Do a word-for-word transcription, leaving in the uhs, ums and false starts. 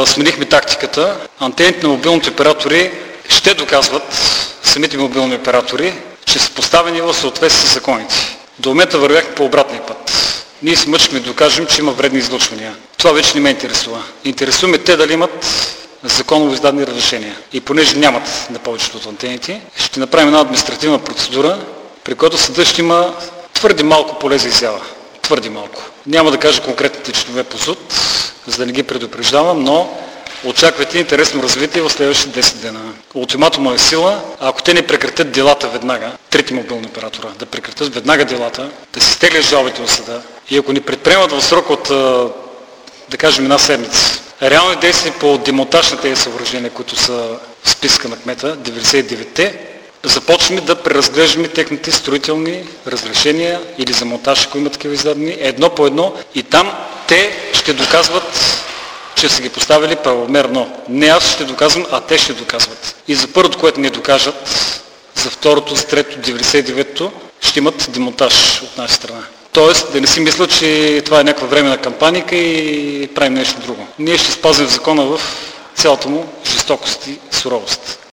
сменихме тактиката. Антените на мобилните оператори ще доказват, самите мобилни оператори, че са поставени в съответствие с законите. До момента вървяхме по обратния път. Ние се мъчихме да докажем, че има вредни излъчвания. Това вече не ме интересува. Интересуваме те дали имат законово издадени разрешения. И понеже нямат на повечето от антените, ще направим една административна процедура, при която съдът ще има твърде малко поле за изява. Твърде малко. Няма да кажа конкретните членове по ЗУТ, за да не ги предупреждавам, но очаквайте интересно развитие в следващите десет дена. Ултиматума е сила, а ако те не прекратят делата веднага, трети мобилни оператора, да прекратят веднага делата, да си стеглят жалбите от съда и ако ни предприемат в срок от, да кажем, една седмица, реални действия по демонтаж на тези съоръжения, които са в списка на кмета, деветдесет и деветте, започваме да преразглеждаме техните строителни разрешения или за монтаж, ако има такива издадени, едно по едно и там те ще доказват, че са ги поставили правомерно. Не аз ще доказвам, а те ще доказват. И за първото, което не докажат, за второто, за трето, деветдесет и девето, ще имат демонтаж от наша страна. Тоест, да не си мисля, че това е някаква временна кампаника и правим нещо друго. Ние ще спазим закона в цялата му жестокост и суровост.